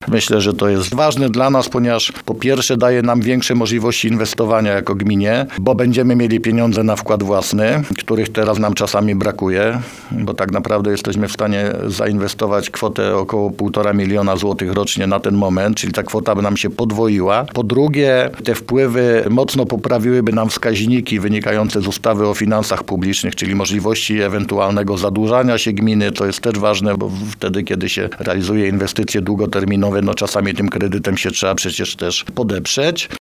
Myślę, że to jest ważne dla nas, ponieważ po pierwsze daje nam większe możliwości inwestowania jako gminie, bo będziemy mieli pieniądze na wkład własny, których teraz nam czasami brakuje, bo tak naprawdę jesteśmy w stanie zainwestować kwotę około 1,5 miliona złotych rocznie na ten moment, czyli ta kwota by nam się podwoiła. Po drugie, te wpływy mocno poprawiłyby nam wskaźniki wynikające z ustawy o finansach publicznych, czyli możliwości ewentualnego zadłużania się gminy. To jest też ważne, bo wtedy, kiedy się realizuje inwestycje długoterminowe, czasami tym kredytem się trzeba przecież też podeprzeć.